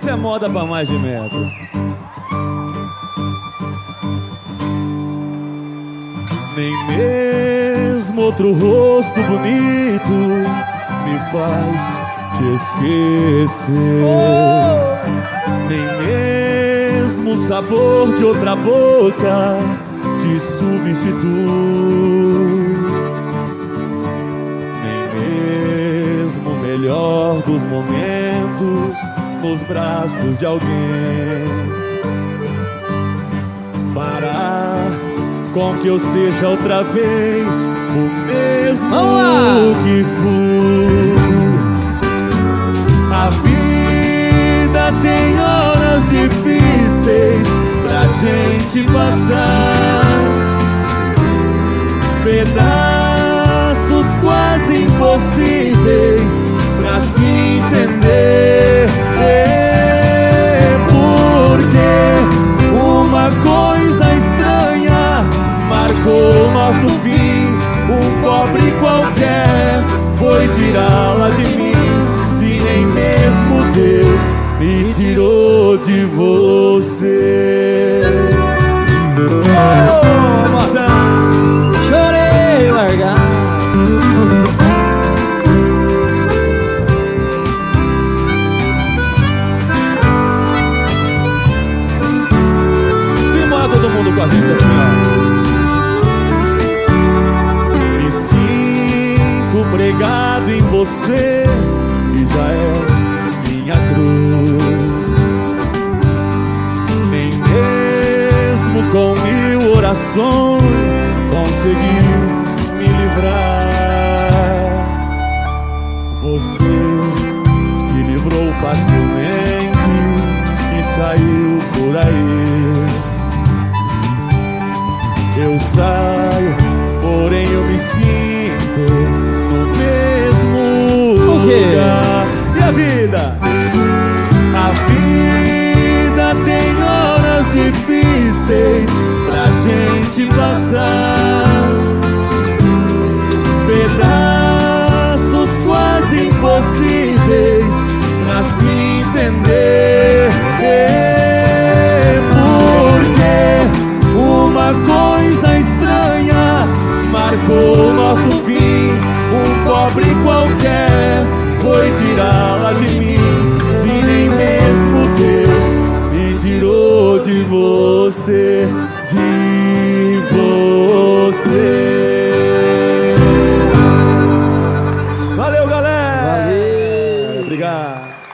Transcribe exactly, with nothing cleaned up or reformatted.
Isso é moda pra mais de metro. Nem mesmo outro rosto bonito me faz te esquecer. Nem mesmo o sabor de outra boca te substitui. Nem mesmo o melhor dos momentos nos braços de alguém fará com que eu seja outra vez o mesmo que fui. A vida tem horas difíceis pra gente passar, pedaços quase impossíveis pra se entender. Porque uma coisa estranha marcou nosso fim. Um pobre qualquer foi tirá-la de mim. Se nem mesmo Deus me tirou de você. Oh, Marta! Chorei largar. Simbora todo mundo com a gente assim, ó. Pregado em você, que já é minha cruz. Nem mesmo com mil orações conseguiu me livrar. Você se livrou facilmente e saiu por aí. Eu saio, porém eu me sinto lugar. E a vida? A vida tem horas difíceis pra gente passar, pedaços quase impossíveis pra se entender. Porque uma coisa estranha marcou nosso fim. Um pobre qualquer foi tirá-la de mim. Se nem mesmo Deus me tirou de você, de você. Valeu, galera! Valeu! Obrigado!